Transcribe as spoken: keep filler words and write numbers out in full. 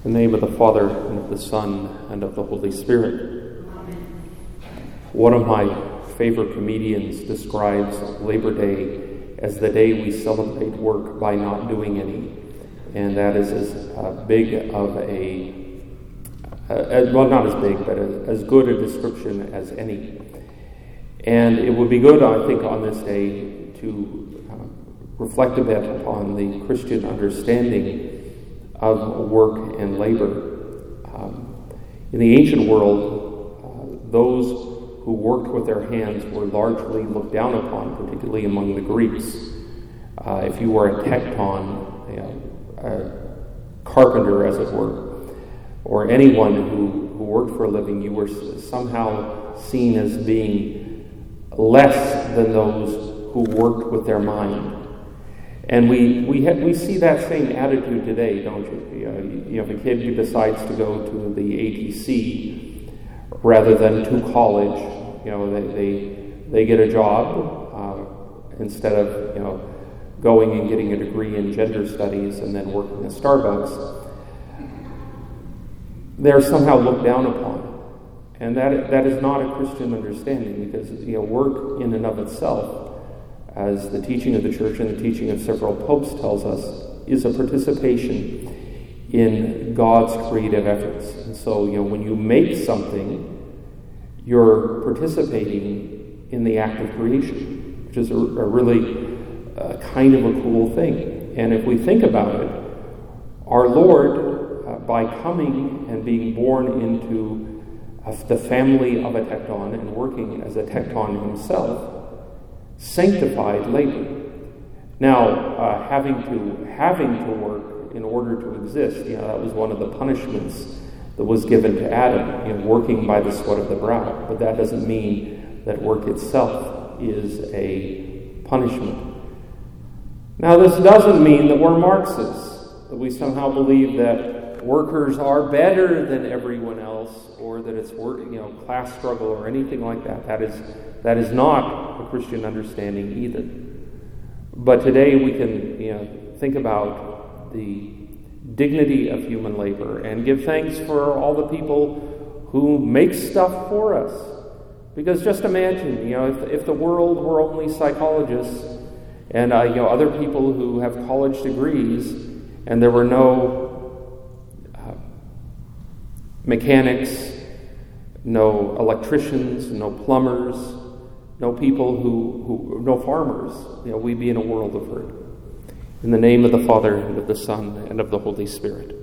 In the name of the Father, and of the Son, and of the Holy Spirit. Amen. One of my favorite comedians describes Labor Day as the day we celebrate work by not doing any. And that is as uh, big of a, uh, as, well, not as big, but as, as good a description as any. And it would be good, I think, on this day to uh, reflect a bit upon the Christian understanding of work and labor. Um, in the ancient world, uh, those who worked with their hands were largely looked down upon, particularly among the Greeks. Uh, if you were a tekton, you know, a carpenter, as it were, or anyone who, who worked for a living, you were somehow seen as being less than those who worked with their mind. And we we ha- we see that same attitude today, don't you? You know, you, you know, if a kid who decides to go to the A T C rather than to college, you know, they they, they get a job uh, instead of, you know, going and getting a degree in gender studies and then working at Starbucks. They're somehow looked down upon, and that that is not a Christian understanding, because, you know, work in and of itself, as the teaching of the Church and the teaching of several popes tells us, is a participation in God's creative efforts. And so, you know, when you make something, you're participating in the act of creation, which is a, a really uh, kind of a cool thing. And if we think about it, our Lord, uh, by coming and being born into uh, the family of a tekton and working as a tekton himself, sanctified labor. Now, uh, having to having to work in order to exist, you know, that was one of the punishments that was given to Adam, you know, working by the sweat of the brow. But that doesn't mean that work itself is a punishment. Now, this doesn't mean that we're Marxists, that we somehow believe that workers are better than everyone else, or that it's work, you know, class struggle or anything like that. That is that is not a Christian understanding either. But today we can, you know, think about the dignity of human labor and give thanks for all the people who make stuff for us. Because just imagine, you know, if, if the world were only psychologists and uh, you know, other people who have college degrees, and there were no uh, mechanics, no electricians, no plumbers, no people who, who, no farmers, you know, we'd be in a world of hurt. In the name of the Father, and of the Son, and of the Holy Spirit.